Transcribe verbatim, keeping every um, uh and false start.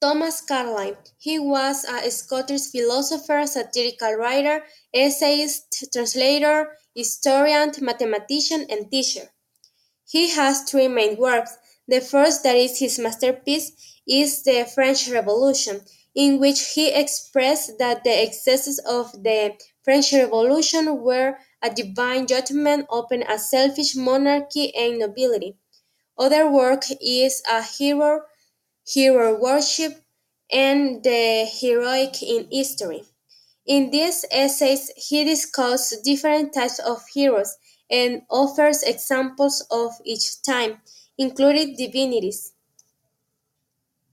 Thomas Carlyle. He was a Scottish philosopher, satirical writer, essayist, translator, historian, mathematician, and teacher. He has three main works. The first, that is his masterpiece, is The French Revolution, in which he expressed that the excesses of the French Revolution were a divine judgment upon a selfish monarchy and nobility. Other work is A Hero, Hero Worship, and The Heroic in History. In these essays, he discusses different types of heroes and offers examples of each type, including divinities.